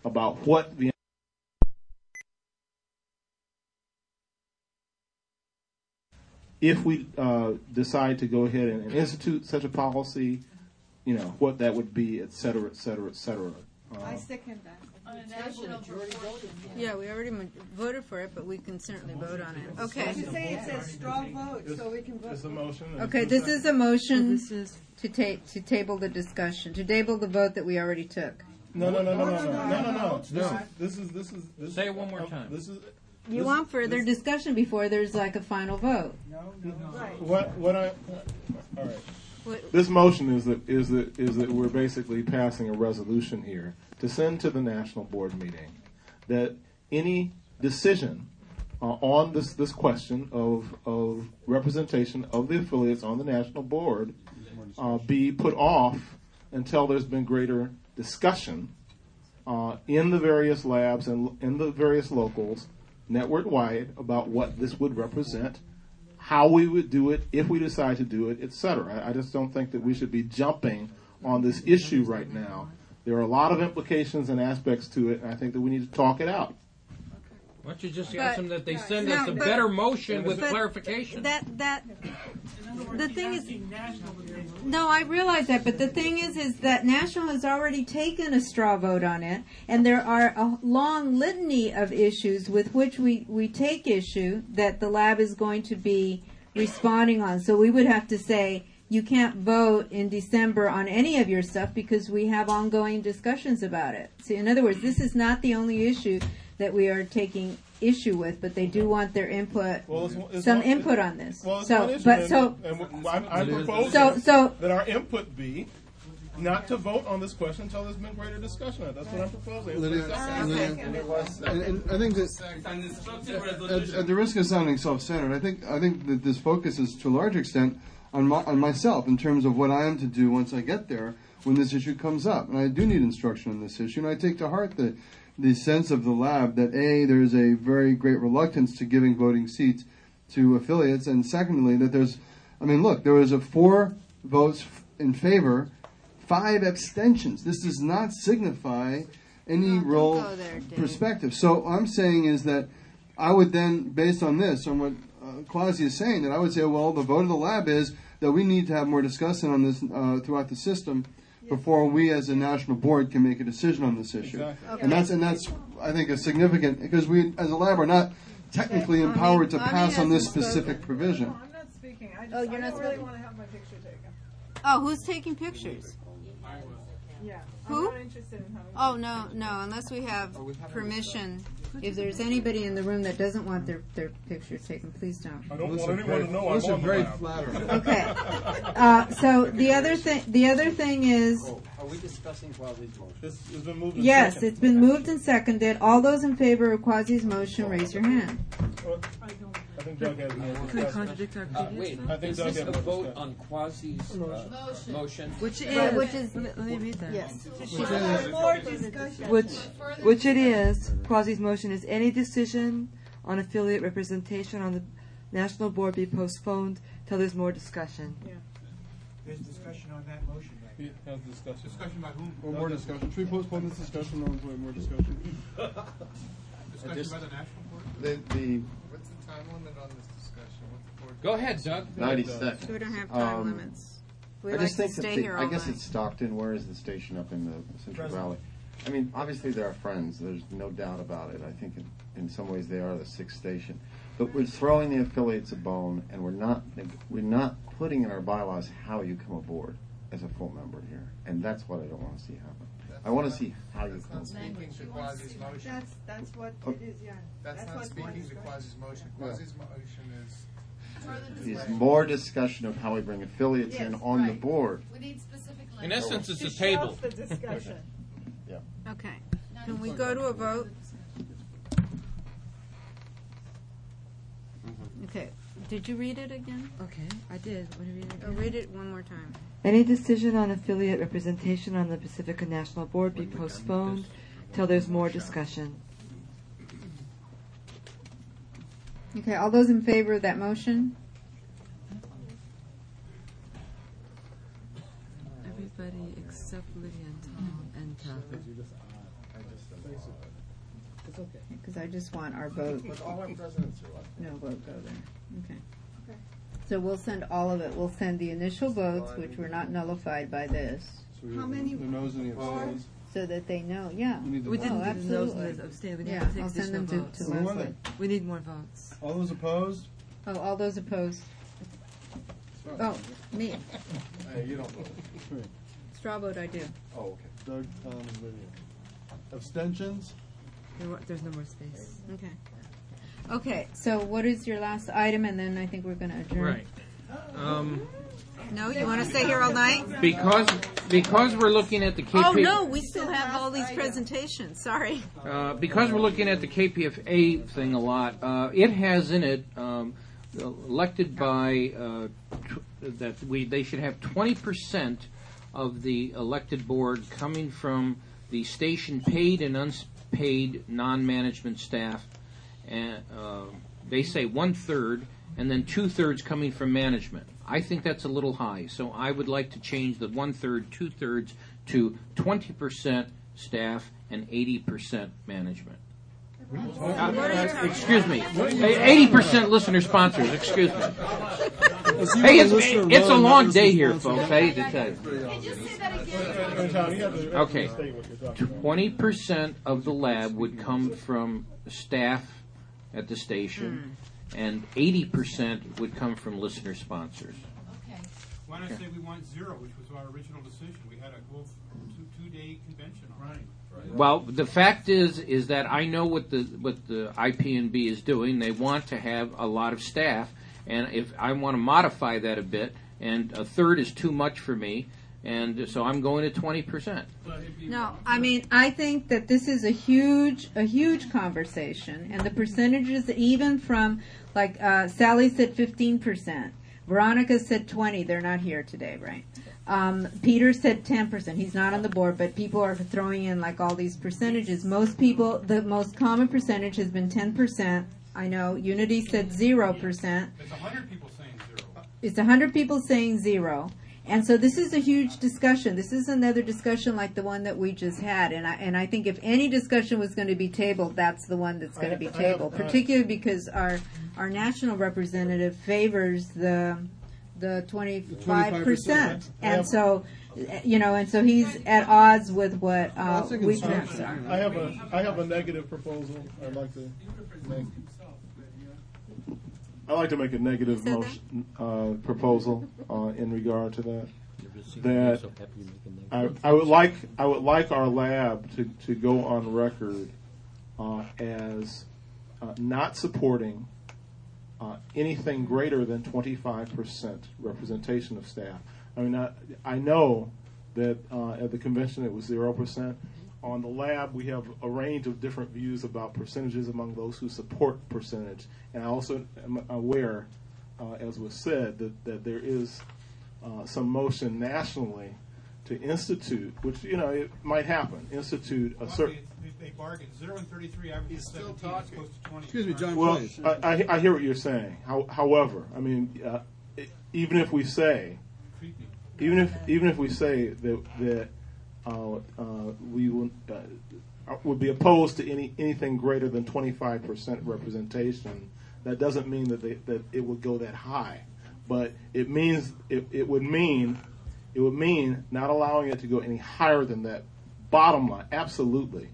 about what the if we decide to go ahead and institute such a policy, what that would be, et cetera, et cetera, et cetera. I second that. On a national proportion. Yeah, we already voted for it, but we can certainly vote on it. Okay. You say it's a straw vote, so we can vote. It's a motion. Okay, this is a motion to table the discussion, to table the vote that we already took. No. This is. Say it one more time. You want further discussion before there's like a final vote. All right. This motion is that we're basically passing a resolution here to send to the National Board meeting that any decision on this question of representation of the affiliates on the National Board be put off until there's been greater discussion in the various labs and in the various locals network-wide about what this would represent, how we would do it, if we decide to do it, etc. I just don't think that we should be jumping on this issue right now. There are a lot of implications and aspects to it, and I think that we need to talk it out. Why don't you just ask them that they send us a better motion with clarification? The thing is, no, I realize that, but the thing is that National has already taken a straw vote on it, and there are a long litany of issues with which we take issue that the lab is going to be responding on. So we would have to say, you can't vote in December on any of your stuff because we have ongoing discussions about it. See, in other words, this is not the only issue that we are taking issue with, but they do want their input, input on this. Well, I'm proposing that our input be not to vote on this question until there's been greater discussion on it. That's what I'm proposing. And I think that at the risk of sounding self-centered, I think that this focuses to a large extent on myself in terms of what I am to do once I get there when this issue comes up. And I do need instruction on this issue, and I take to heart the sense of the lab that there's a very great reluctance to giving voting seats to affiliates, and secondly that there was 4 votes in favor, 5 abstentions. This does not signify any real perspective. So what I'm saying is that I would then, based on this, on what Quasi is saying, that I would say, well, the vote of the lab is that we need to have more discussion on this throughout the system before we as a national board can make a decision on this issue. Exactly. Okay. And that's I think a significant, because we as a lab are not technically empowered to pass on this specific provision. No, I'm not speaking. I don't really want to have my picture taken. Oh, who's taking pictures? Yeah. Who? I'm not interested in having. Oh, no, unless we have permission. If there's anybody in the room that doesn't want their picture taken, please don't. I don't want anyone to know I'm on the very lab. flattering. Okay. So the other thing is. Are we discussing Quasi's motion? It's been moved. And Yes, seconded. it's been moved and seconded. All those in favor of Quasi's motion, raise your hand. I think Doug has more discussion. Wait, I think is Doug this has a more vote discussion. on Quasi's motion? Which is let me read that. yes. More discussion. Which it is. Quasi's motion is any decision on affiliate representation on the national board be postponed till there's more discussion. Yeah. There's discussion on that motion. Right? He has discussion. Discussion by whom? Or more discussion. Should we postpone this discussion or more discussion? Discussion by the national board? What's the time limit on this discussion? What's the board? Go ahead, Doug. 90 seconds. We don't have time limits. We I like just to think stay that here all I guess night. it's Stockton. Where is the station up in the Central Valley? I mean, obviously they're our friends. There's no doubt about it. I think in some ways they are the 6th station. But we're throwing the affiliates a bone, and we're not putting in our bylaws how you come aboard as a full member here. And that's what I don't want to see happen. I want to see how you come aboard. Speaking to Quasi's motion. That's what it is. Yeah. That's not what speaking to Quasi's motion. Quasi's motion Is is more discussion of how we bring affiliates in on the board. We need specific In language. essence, it's To a table. shelf the discussion. Okay. Can we go to a vote? Okay. Did you read it again? Okay, I did. Want to read it Oh, again? read it one more time. Any decision on affiliate representation on the Pacifica National Board be postponed till there's more discussion. Okay, all those in favor of that motion? Everybody except Lydia and Tom and Tom. Okay. Because I just want our vote. But all our presidents are left. No vote go there. Okay. So we'll send all of it. We'll send the initial votes, which were not nullified by this, How many? The no's and the abstains. so that they know. Yeah. We need the We vote. didn't do the no's absolutely. and the abstain. We need Yeah, to take I'll send additional them votes. to We want Leslie. We need more votes. All those opposed? Oh, all those opposed. Oh, me. Hey, you don't vote. Straw vote, I do. Oh, okay. Doug, Tom, and Lydia. Abstentions? There's no more space. Okay. Okay, so what is your last item, and then I think we're going to adjourn. Right. No, you want to stay here all night? Because we're looking at the KP. Oh, no, we still have all these presentations. Sorry. Because we're looking at the KPFA thing a lot, it has in it elected by they should have 20% of the elected board coming from the station paid and unpaid non-management staff, and they say 1/3, and then 2/3 coming from management. I think that's a little high, so I would like to change the 1/3, 2/3 to 20% staff and 80% management. Excuse me, 80% listener sponsors. Excuse me. Hey, it's a long day here, folks. I hate to tell you. Just say that again. Okay, 20% of the lab would come from staff at the station, and 80% would come from listener sponsors. Okay. Why not say we want 0, which was our original decision? We had a whole two-day convention on it. Well, the fact is that I know what the IPNB is doing. They want to have a lot of staff, and if I want to modify that a bit, and 1/3 is too much for me, and so I'm going to 20%. No, I mean, I think that this is a huge conversation, and the percentages, even from, like, Sally said 15%, Veronica said 20%, they're not here today, right? Peter said 10%, he's not on the board, but people are throwing in, like, all these percentages. Most people, the most common percentage has been 10%, I know. Unity said 0%. There's 100 people saying 0. It's 100 people saying 0. And so this is a huge discussion. This is another discussion like the one that we just had. And I think if any discussion was going to be tabled, that's the one that's going to be tabled, particularly because our national representative favors the 25%. And so, and so he's at odds with what we've done. I have a negative proposal I'd like to make. I'd like to make a negative proposal in regard to that. That I would like our lab to go on record as not supporting anything greater than 25% representation of staff. I mean, I know that at the convention it was 0%. On the lab, we have a range of different views about percentages among those who support percentage. And I also am aware, as was said, that there is some motion nationally to institute, which, it might happen, institute a certain... They bargained. 0 and 33 averages 17 as opposed to 20. Excuse me, John. Well, please. I hear what you're saying. However, I mean, even if we say that we would be opposed to anything greater than 25% representation, that doesn't mean that it would go that high, but it means it would mean not allowing it to go any higher than that. Bottom line, absolutely.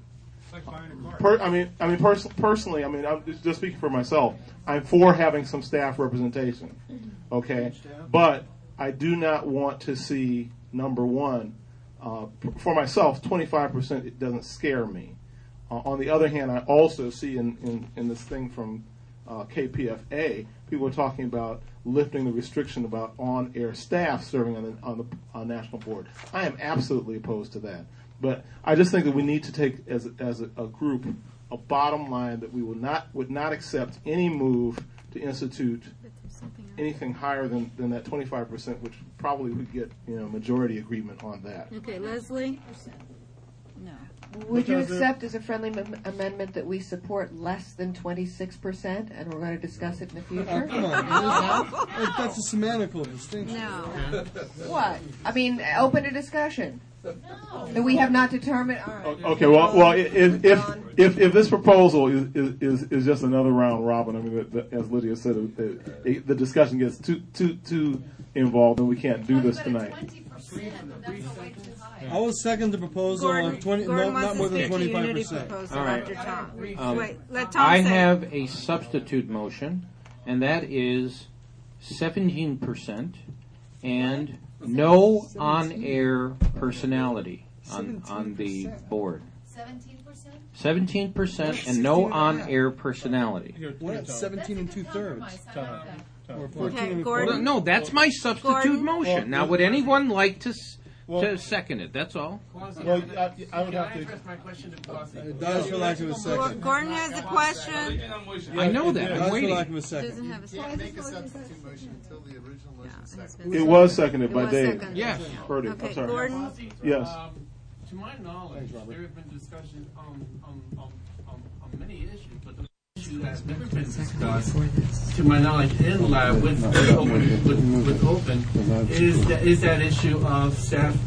Personally, I'm just speaking for myself. I'm for having some staff representation, okay? But I do not want to see, number one, for myself, 25%, it doesn't scare me. On the other hand, I also see in this thing from KPFA, people are talking about lifting the restriction about on-air staff serving on the national board. I am absolutely opposed to that. But I just think that we need to take, as a group, a bottom line that we would not accept any move to institute anything higher than that 25%, which probably would get majority agreement on that. Okay, Leslie? No. Would you accept as a friendly amendment that we support less than 26%, and we're going to discuss it in the future? Come on, that's a semantical distinction. No. What? I mean, open to discussion. No. That we have not determined. All right. Okay. Well, if this proposal is just another round robin, I mean, as Lydia said, the discussion gets too involved, and we can't do this tonight. I will second the proposal of 20, not more than 25%. All right. After Tom. Wait, let Tom I say. have a substitute motion, and that is 17% and no on-air personality on the board. 17% and no on-air personality. We're at 17 2/3. Or 14 Okay, and Gordon. No, that's my substitute Gordon? motion. Now, would anyone like to second it? That's all. Well, I would have to. My question to Quasi. It does feel like it was second. Gordon has a question. I know that. It I'm does feel waiting. like it was second. Doesn't have a You can't second. make a substitute motion until the original motion is seconded. It was seconded by was Dave. seconded. Yes. Heard it. Okay, I'm sorry. Gordon. Yes. To my knowledge, there have been discussions on many issues, but the issue that's never been discussed, to my knowledge, in lab with open is that issue of staff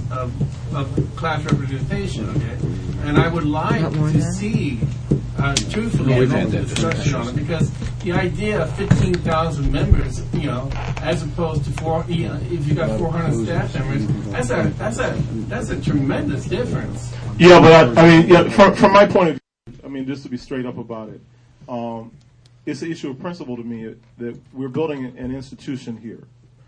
of class representation. Okay, and I would like to see truthfully an open discussion on it, because the idea of 15,000 members, as opposed to if you got 400 staff members, that's a tremendous difference. Yeah, but from my point of view, just to be straight up about it, it's an issue of principle to me that we're building an institution here.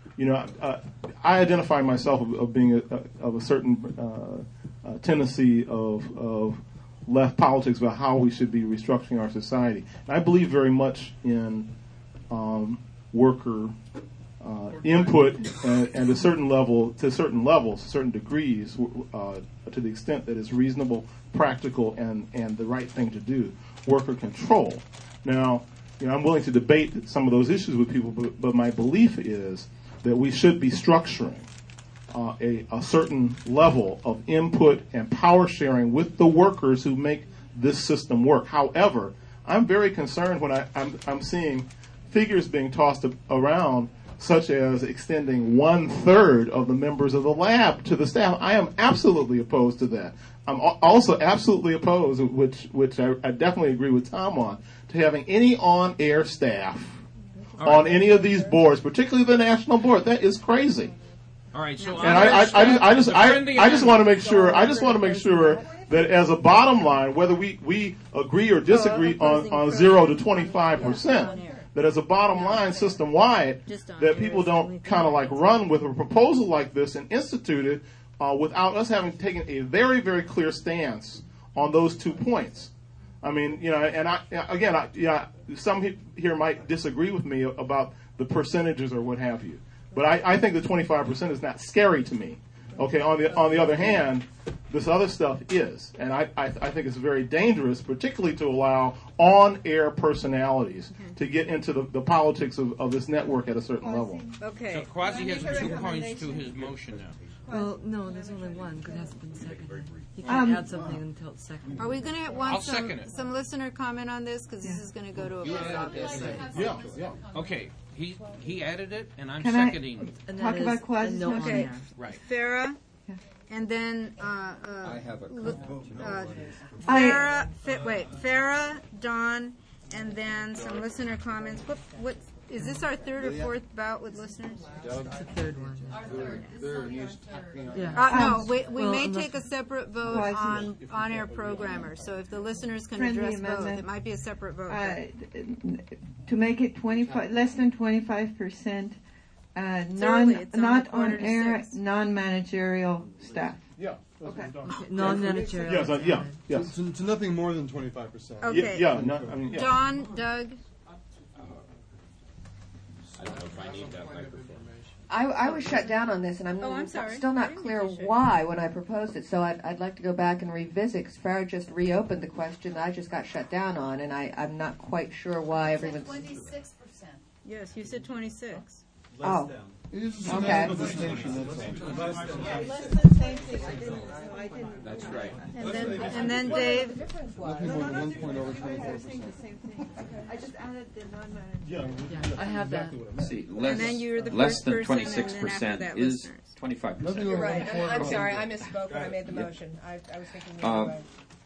I identify myself of being of a certain tendency of left politics about how we should be restructuring our society. And I believe very much in worker input and to certain levels, certain degrees, to the extent that it's reasonable, practical, and the right thing to do. Worker control. Now, I'm willing to debate some of those issues with people, but my belief is that we should be structuring a certain level of input and power sharing with the workers who make this system work. However, I'm very concerned when I'm seeing figures being tossed around, such as extending 1/3 of the members of the lab to the staff. I am absolutely opposed to that. I'm also absolutely opposed, which I definitely agree with Tom on, to having any on-air staff on any of these boards, particularly the national board. That is crazy. All right, so and I just want to make sure. I just want to make sure that as a bottom line, whether we agree or disagree on 0 to 25%, that as a bottom line, system wide, that people don't kind of like run with a proposal like this and institute it without us having taken a very, very clear stance on those 2 points. Some here might disagree with me about the percentages or what have you. But I think the 25% is not scary to me. Okay. On the other hand, this other stuff is, and I think it's very dangerous, particularly to allow on-air personalities to get into the politics of this network at a certain level. Okay. So Quasi has 2 points to his motion now. Well, no, there's only one because it hasn't been seconded. You can't add something until it's seconded. Are we going to some listener comment on this? Because this is going to go to a vote, obviously. Yeah. Okay. He added it, and I'm seconding. And talk about Quasi's motion? Okay. Right. Farah, and then I have a Farah, Dawn, and then some listener comments. What is this? Our third or fourth bout with listeners? It's the third one. No, we may take a separate vote on on-air programmers. So if the listeners can address both, it might be a separate vote. To make it less than 25%, not on air, non-managerial staff. Yeah. Okay. Non-managerial. Yes. To nothing more than 25%. Okay. Don, Doug. I don't know if I need that microphone. I was shut down on this, and I'm still not clear why when I proposed it. So I'd like to go back and revisit, because Farah just reopened the question that I just got shut down on, and I'm not quite sure why everyone's... 26%. Yes, you said 26. Oh. Okay. That's right. And then Dave. Nothing more than 1 point over 24%. I just added the non-manager. I have that. See, And then you're the less first than person, and then after 26% that, is listeners. 25%. You're right. I'm sorry, I misspoke when I made the motion. I was thinking the other way.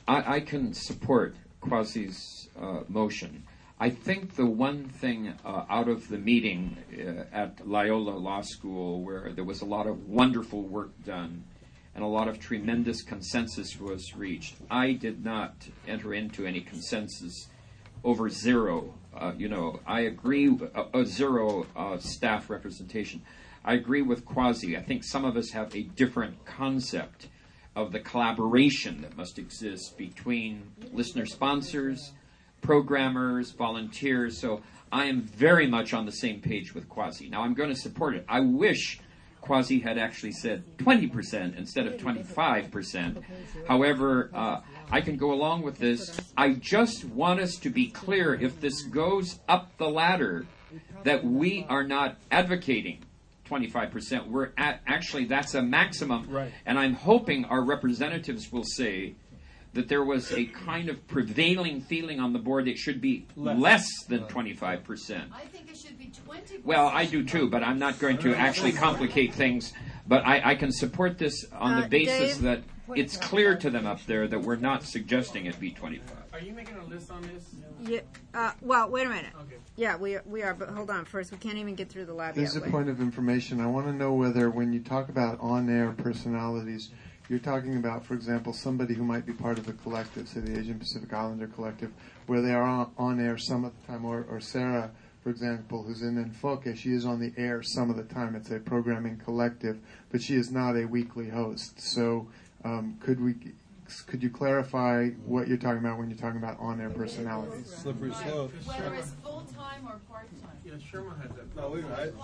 I can support Kwasi's motion. I think the one thing out of the meeting at Loyola Law School, where there was a lot of wonderful work done and a lot of tremendous consensus was reached, I did not enter into any consensus over zero. I agree with zero staff representation. I agree with Kwasi. I think some of us have a different concept of the collaboration that must exist between listener sponsors, programmers, volunteers. So I am very much on the same page with Kwasi. Now I'm going to support it. I wish Kwasi had actually said 20% instead of 25%. However, I can go along with this. I just want us to be clear, if this goes up the ladder, that we are not advocating 25%. We're actually, that's a maximum. Right. And I'm hoping our representatives will say that there was a kind of prevailing feeling on the board that it should be less than 25%. I think it should be 20%. Well, I do too, but I'm not going to actually complicate things. But I can support this on the basis that it's clear to them up there that we're not suggesting it be 25. Are you making a list on this? Yeah. Well, wait a minute. Okay. Yeah, we are, but hold on. First, we can't even get through the lab This yet. is a point of information. I want to know whether when you talk about on-air personalities, you're talking about, for example, somebody who might be part of a collective, say the Asian Pacific Islander Collective, where they are on air some of the time, or Sarah, for example, who's in Enfoque, she is on the air some of the time. It's a programming collective, but she is not a weekly host. So could you clarify what you're talking about when you're talking about on-air personalities? Slippery slope. Whether it's full-time or part-time. Yeah, Sherman has that. No,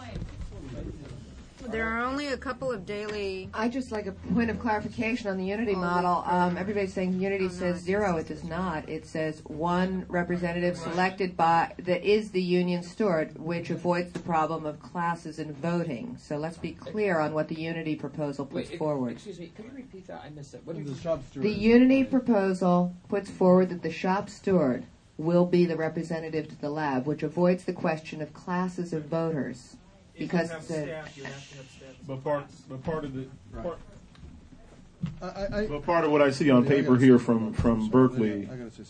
There are only a couple of daily... I just like a point of clarification on the Unity model. Everybody's saying Unity says zero. It does not. It says one representative selected by, that is the union steward, which avoids the problem of classes in voting. So let's be clear on what the Unity proposal puts forward. Excuse me, could you repeat that? I missed it. What is the shop steward? The Unity proposal puts forward that the shop steward will be the representative to the lab, which avoids the question of classes of voters. Because you have staff, you have to have staff. But part of what I see on paper here from Berkeley,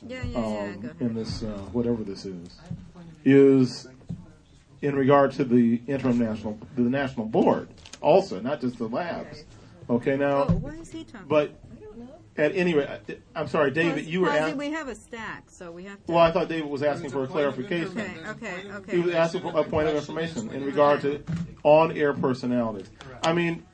in this whatever this is in regard to the the national board, also not just the labs. Okay, now. What is he talking? But at any rate, I'm sorry, David, you were asking. We have a stack, so we have to. Well, I thought David was asking for a clarification. Okay. He was asking for a point of information in regard to on-air personalities. I mean,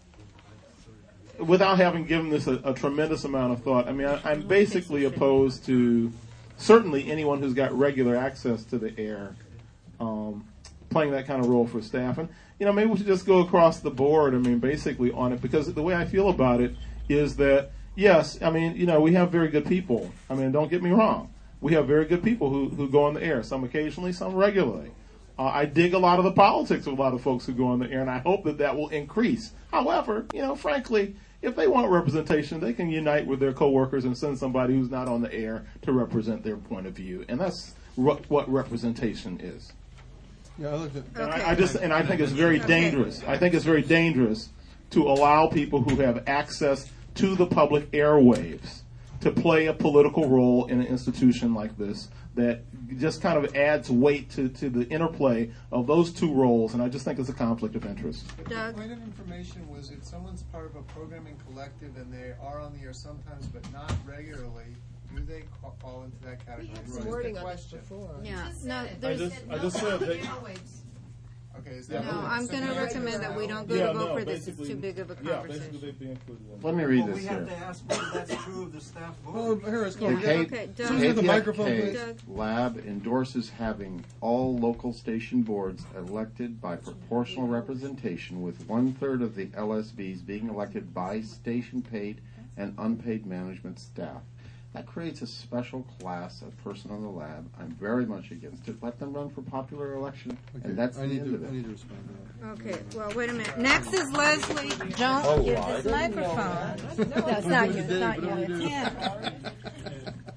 without having given this a tremendous amount of thought, I mean, I'm basically opposed to certainly anyone who's got regular access to the air playing that kind of role for staff. And, maybe we should just go across the board, I mean, basically on it, because the way I feel about it is that yes, I mean, we have very good people. I mean, don't get me wrong. We have very good people who go on the air, some occasionally, some regularly. I dig a lot of the politics of a lot of folks who go on the air, and I hope that will increase. However, frankly, if they want representation, they can unite with their coworkers and send somebody who's not on the air to represent their point of view. And that's what representation is. Yeah, I looked at. And I think it's very dangerous. I think it's very dangerous to allow people who have access to the public airwaves to play a political role in an institution like this that just kind of adds weight to the interplay of those two roles, and I just think it's a conflict of interest. The point of information was if someone's part of a programming collective and they are on the air sometimes but not regularly, do they fall into that category? We had some wording on this before. Yeah, I just said that. Okay, is that I'm going to recommend that we don't go to vote for this. It's too big of a conversation. Basically they'd be included. Let me read this we here. have to ask whether that's true of the staff board. Oh, Harris, go The ahead. KPFK lab endorses having all local station boards elected by proportional representation, with 1/3 of the LSBs being elected by station-paid and unpaid management staff. That creates a special class of person on the lab. I'm very much against it. Let them run for popular election, and that's the end of it. I need to respond to that. Okay, well, wait a minute. Next is Leslie. Don't give this microphone. No, it's not you. It's not you. It's him.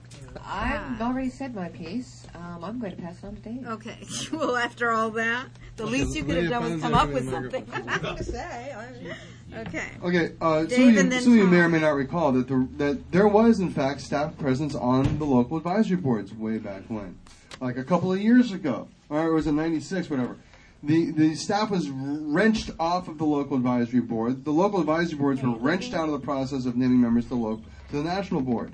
I've already said my piece. I'm going to pass it on to Dave. Okay. Well, after all that, The least you could have done was come up with something. Okay. Okay. Some of you may or may not recall that there was, in fact, staff presence on the local advisory boards way back when, like a couple of years ago, or it was in '96, whatever. The staff was wrenched off of the local advisory board. The local advisory boards were wrenched out of the process of naming members to the national board.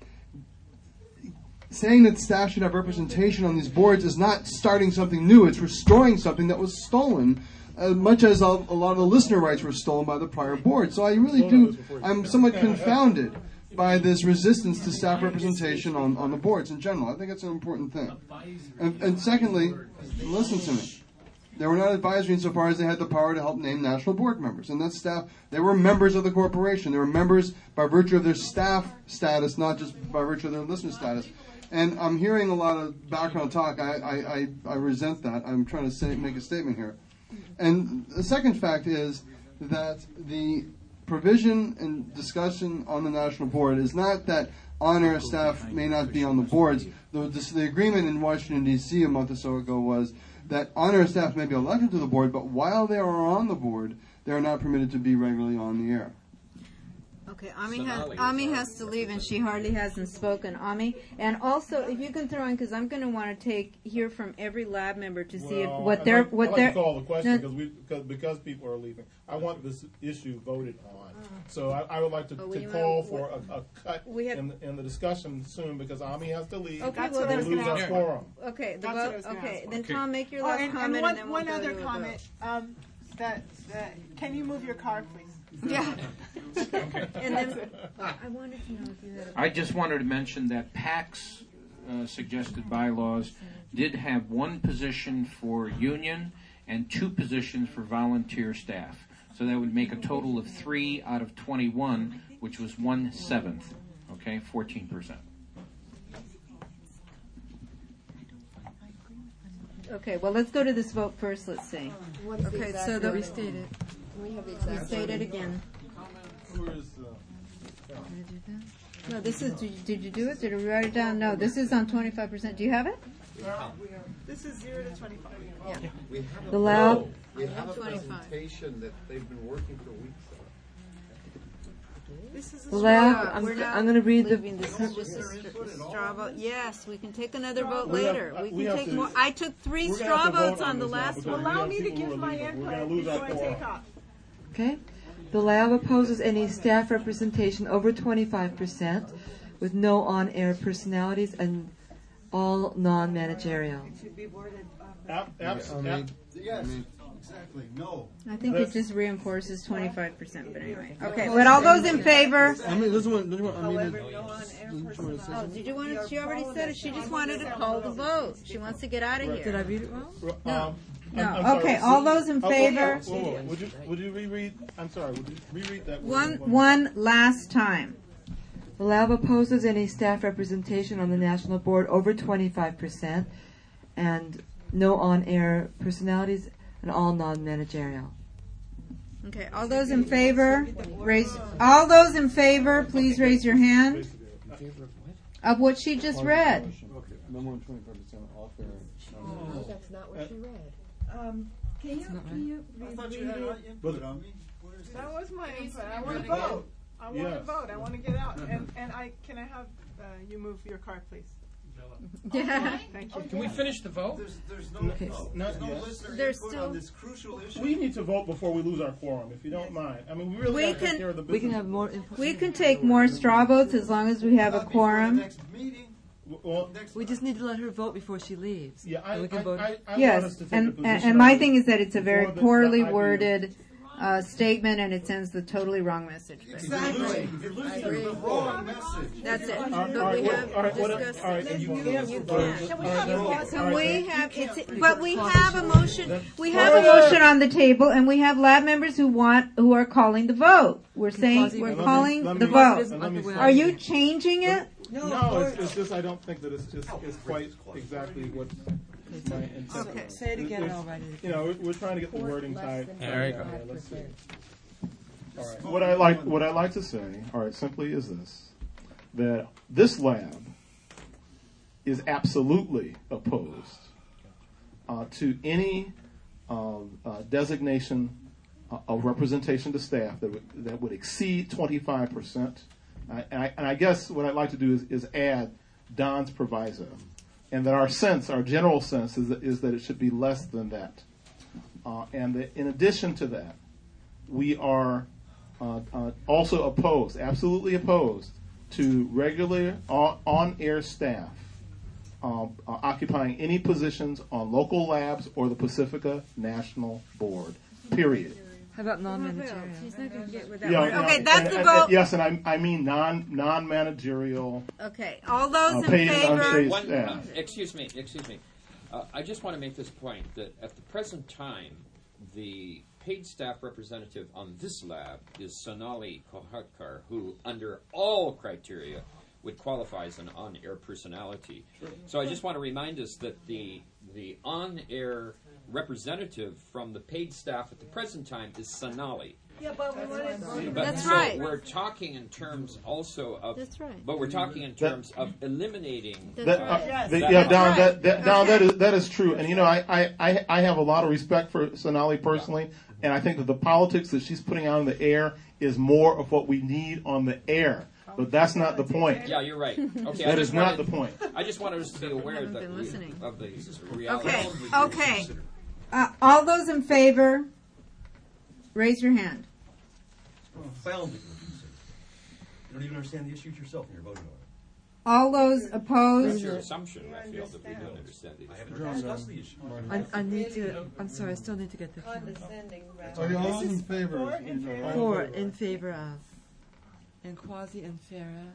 Saying that staff should have representation on these boards is not starting something new. It's restoring something that was stolen, much as a lot of the listener rights were stolen by the prior board. So I'm somewhat confounded by this resistance to staff representation on the boards in general. I think it's an important thing. And secondly, listen to me. They were not advisory insofar as they had the power to help name national board members. And that staff, they were members of the corporation. They were members by virtue of their staff status, not just by virtue of their listener status. And I'm hearing a lot of background talk. I resent that. I'm trying to make a statement here. And the second fact is that the provision and discussion on the national board is not that on-air staff may not be on the boards. The agreement in Washington, D.C. a month or so ago was that on-air staff may be elected to the board, but while they are on the board, they are not permitted to be regularly on the air. Okay, Ami has to leave, and she hardly hasn't spoken. Ami, and also if you can throw in, because I'm going to want to hear from every lab member to see what they're. I'd like to call the question because people are leaving. I want this issue voted on, so I would like to call for a cut in the discussion soon because Ami has to leave. Okay, well, then lose our quorum. Okay, then Tom, make your last comment. And then one other comment. Can you move your car, please? Yeah. Okay. And then I wanted to know if you had. I just wanted to mention that PAC's suggested bylaws did have one position for union and 2 positions for volunteer staff. So that would make a total of 3 out of 21, which was 1/7. Okay, 14%. Okay, well, let's go to this vote first. Let's see. Okay, so restate it. Restate it again. No, this is. Did you do it? Did we write it down? No, this is on 25%. Do you have it? This is 0 to 25. Yeah. We have the lab. We have a presentation that they've been working for weeks on. This is the lab. I'm going to read the. Straw vote. Yes, we can take another vote later. We can take more. I took 3 straw votes on the last one. Allow me to give my input before I take off. Okay. The lab opposes any staff representation over 25% with no on-air personalities and all non-managerial. It should be worded. Yes, exactly. No. I think it just reinforces 25%, but anyway. Okay, but all those in favor? Did you want to? She already said it. She just wanted to call the vote. She wants to get out of here. Did I read it wrong? No. No. Okay. All those in favor? Would you reread? I'm sorry. Would you reread that? One last time. The lab opposes any staff representation on the national board over 25%, and no on-air personalities, and all non-managerial. Okay. All those in favor? All those in favor, please raise your hand. Of what she just read. Okay. No more than 25% off air. Oh, that's not what she read. Can you I thought you had input on me. That was my input. I want to vote. I want to vote. I want to get out. And can I have you move your car, please? Yeah. Thank you. Can we finish the vote? There's no listener input on this crucial issue. We need to vote before we lose our quorum, if you don't mind. I mean, we really got to take care of the business. We can have more input. We can take more straw votes as long as we have a quorum. We just need to let her vote before she leaves. Yeah, I yes, want us to take a position and my thing is that it's a very poorly worded statement, and it sends the totally wrong message. Exactly. You're losing the wrong message. That's it. But we have a motion. We have a motion on the table, and we have lab members who are calling the vote. We're saying we're calling the vote. Are you changing it? No, it's just I don't think that it's quite exactly what my intent. Okay, say it again. I'll write it. You know, we're trying to get the wording tight. There you go. Let's see. All right. What I like to say, all right, simply is this: that this lab is absolutely opposed to any designation of representation to staff that would exceed 25%. And I guess what I'd like to do is add Don's proviso, and that our general sense is that it should be less than that. And that in addition to that, we are also absolutely opposed to regular on-air staff occupying any positions on local labs or the Pacifica National Board, period. How about non-managerial? Okay, that's the vote. Yes, and I mean non-managerial. Okay, all those in favor. Excuse me. I just want to make this point that at the present time, the paid staff representative on this lab is Sonali Kohatkar, who, under all criteria, would qualify as an on-air personality. Sure. So I just want to remind us that the on-air representative from the paid staff at the present time is Sonali. Yeah, but we want to. That's right. We're talking in terms also of. That's right. But we're talking in terms of eliminating. Don, that is true. And I have a lot of respect for Sonali personally, and I think that the politics that she's putting out in the air is more of what we need on the air. But that's not the point. Yeah, you're right. Okay, that is not the point. I just wanted us to be aware of the reality. Okay. All those in favor, raise your hand. Profoundly confusing. You don't even understand the issues yourself when you're voting on it. All those opposed? That's your assumption, Raphael, that we don't understand the issue. I haven't discussed the issue. I need to. I'm sorry. I still need to get the. Are you all in favor? For in favor of. And Quasi and Farah.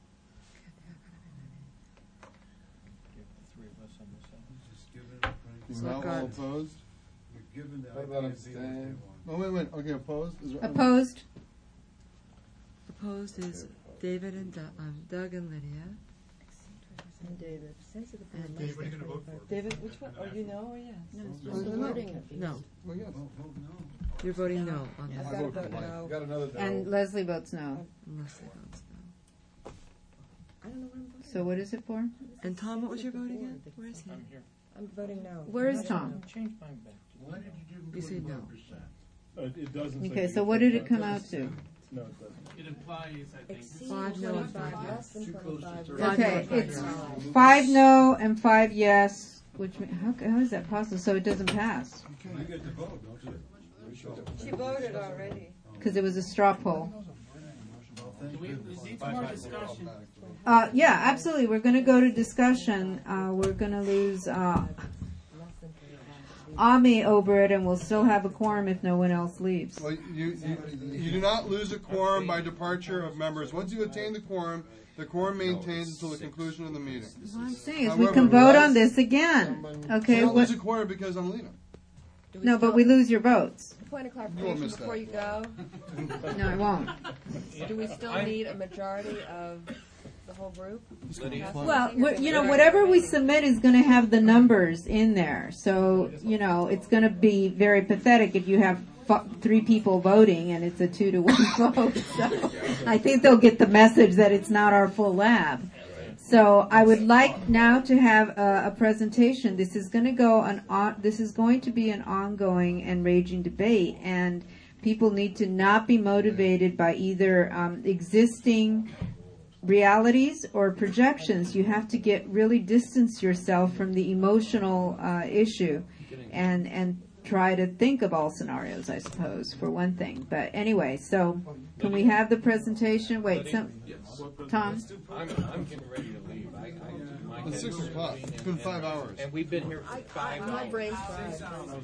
All opposed? What about abstain? Oh, wait. Okay, opposed? Opposed? Opposed is David and Doug and Lydia. And David. And David, what are you going to vote for? David, which one? Are you no or yes? No, it's just the wording of these. No. Well, yes. You're voting no on I've this. got to vote no. Got another no. And Leslie votes no. Leslie votes no. I don't know what I'm voting. So what is it for? And Tom, what was your vote again? Where is he? I'm voting no. Where is Tom? Why did you give You say no. It doesn't. Okay, so what did it come out to? No, it doesn't. It implies, I think. 5 no and 5 yes. Less than 25. Okay, it's 5 no and 5 yes. Which how is that possible? So it doesn't pass. You get to vote, don't you? She voted already. Because it was a straw poll. We need more discussion. Yeah, absolutely. We're going to go to discussion. We're going to lose Ami over it, and we'll still have a quorum if no one else leaves. Well, you do not lose a quorum by departure of members. Once you attain the quorum maintains until the conclusion of the meeting. What I'm saying is we can vote on this again. Okay. You don't lose a quorum because I'm leaving. No, but we lose your votes. Point of clarification before you go. No, I won't. Do we still need a majority of the whole group? Well, whatever we submit is going to have the numbers in there. So, it's going to be very pathetic if you have 3 people voting and it's a 2-1 vote. So I think they'll get the message that it's not our full lab. So I would like now to have a presentation. This is going to be an ongoing and raging debate, and people need to not be motivated by either existing realities or projections. You have to really distance yourself from the emotional issue and try to think of all scenarios, I suppose, for one thing. But anyway, so can we have the presentation? Wait, Tom? I'm getting ready to leave. It's 6 o'clock. It's been 5 hours. And we've been here for 5 hours. My brain's fried.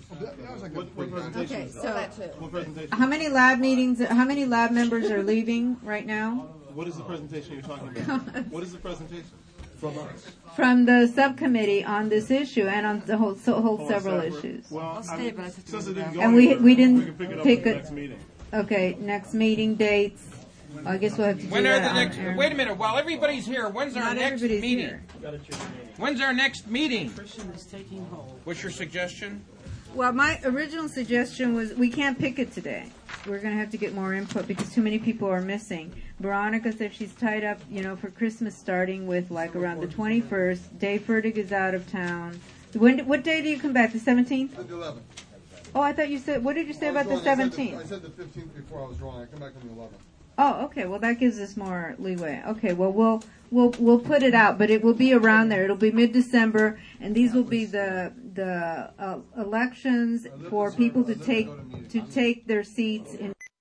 Okay, so What presentation? how many lab members are leaving right now? What is the presentation you're talking about? What is the presentation? From us. From the subcommittee on this issue and on the whole several issues. Well, I'll stay, but I have to since do it didn't go And we anywhere, didn't we can pick up at the a next meeting. Okay, next meeting dates. I guess we'll have to do When are that the on next? air. Wait a minute. While everybody's here, when's our Not next everybody's meeting? here. When's our next meeting? Christian is taking hold. What's your suggestion? Well, my original suggestion was we can't pick it today. We're going to have to get more input because too many people are missing. Veronica said she's tied up, for Christmas starting with around the 21st. Dave Fertig is out of town. What day do you come back? The 17th? The 11th. Oh, I thought you said, what did you say about the 17th? I said the 15th before. I was wrong. I come back on the 11th. Oh, okay. Well, that gives us more leeway. Okay. Well, we'll put it out, but it will be around there. It'll be mid-December, and these will be the elections for people to take their seats in